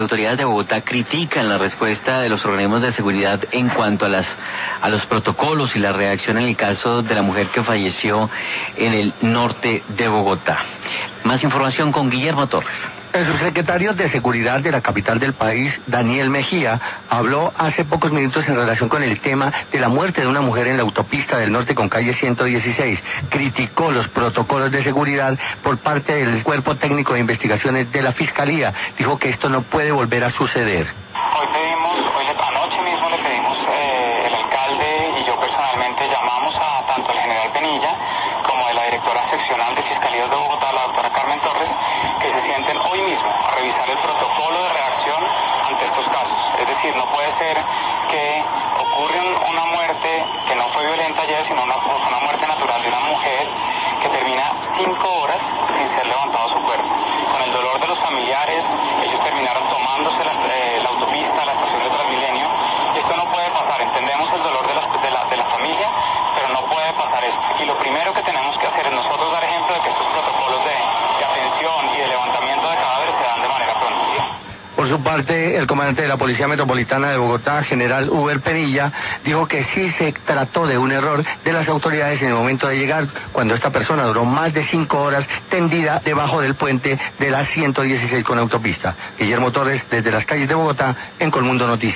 Autoridades de Bogotá critican la respuesta de los organismos de seguridad en cuanto a los protocolos y la reacción en el caso de la mujer que falleció en el norte de Bogotá. Más información con Guillermo Torres. El subsecretario de Seguridad de la capital del país, Daniel Mejía, habló hace pocos minutos en relación con el tema de la muerte de una mujer en la autopista del norte con calle 116. Criticó los protocolos de seguridad por parte del Cuerpo Técnico de Investigaciones de la Fiscalía. Dijo que esto no puede volver a suceder. Anoche mismo le pedimos, el alcalde y yo personalmente llamamos a tanto el general Penilla como de la directora seccional de Fiscalías de Bogotá, la doctora Carmen Torres, que se sienten hoy mismo a revisar el protocolo de reacción ante estos casos. Es decir, no puede ser que ocurre una muerte que no fue violenta ayer, sino una muerte natural de una mujer que termina 5 horas sin ser levantado su cuerpo. Con el dolor de los familiares, ellos terminaron tomándose la autopista, la estación de Transmilenio. Esto no puede pasar, entendemos el dolor de la familia, pero no puede pasar esto. Y lo primero que tenemos que hacer es nosotros dar ejemplo de que estos protocolos de atención y de levantamiento de cadáveres se dan de manera pronta. Por su parte, el comandante de la Policía Metropolitana de Bogotá, general Uber Penilla, dijo que sí se trató de un error de las autoridades en el momento de llegar, cuando esta persona duró más de 5 horas tendida debajo del puente de la 116 con autopista. Guillermo Torres, desde las calles de Bogotá, en Colmundo Noticias.